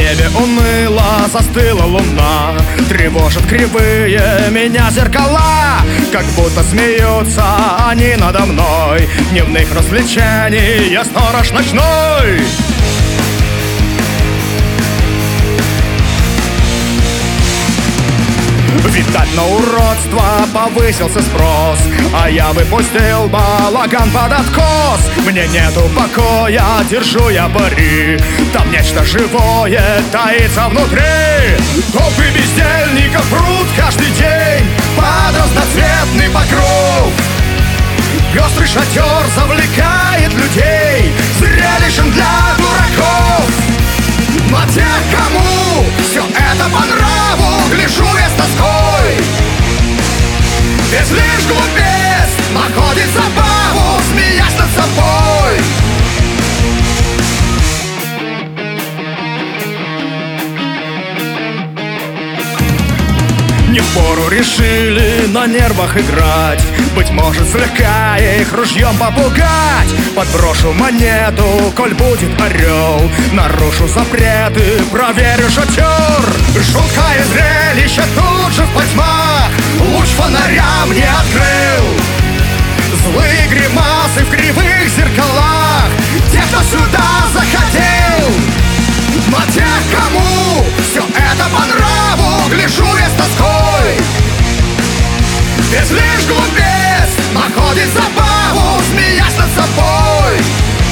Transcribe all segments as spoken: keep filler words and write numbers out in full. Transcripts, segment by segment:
небе уныло застыла луна, тревожат кривые меня зеркала, как будто смеются они надо мной. Дневных развлечений я сторож ночной. Видать, на уродство повысился спрос, а я выпустил балаган под откос. Мне нету покоя, держу я пари, там нечто живое таится внутри. Толпы бездельников прут каждый день под разноцветный покров. Пестрый шатер завлекает людей зрелищем для дураков. На тех, кому все это по нраву, гляжу я с тоской. Ведь лишь глупец находит забаву, смеясь над собой. Не впору решили на нервах играть, быть может, слегка их ружьем попугать. Подброшу монету, коль будет орел, нарушу запреты, проверю шатер. Жуткое зрелище тут же в потьмах, луч фонаря мне открыл. Злые гримасы в кривых зеркалах, те, кто сюда заходил. На тех, кому все это по нраву, гляжу я с тоской. Ведь лишь глупец находит забаву, смеясь над собой.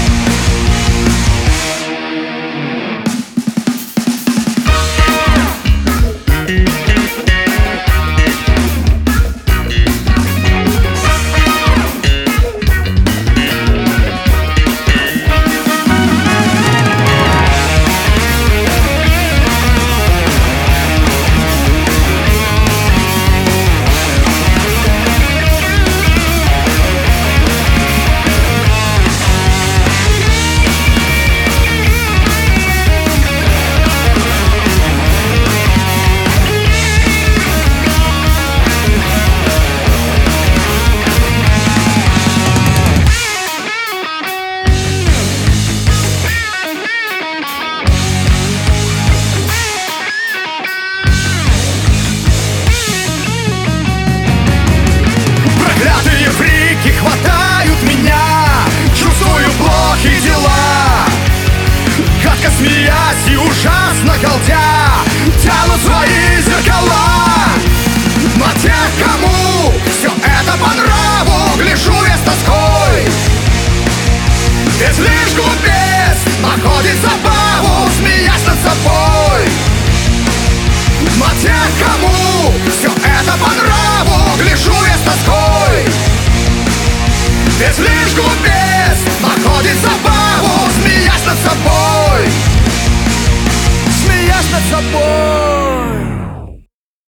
Хватают меня, чувствую плохие дела, гадко смеясь и ужасно галдя, тянут свои зеркала. На тех, кому все это по нраву, гляжу я с тоской. Ведь лишь глупец находит забаву, смеясь над собой. На тех, кому все это по нраву, гляжу я с тоской. Ведь лишь глупец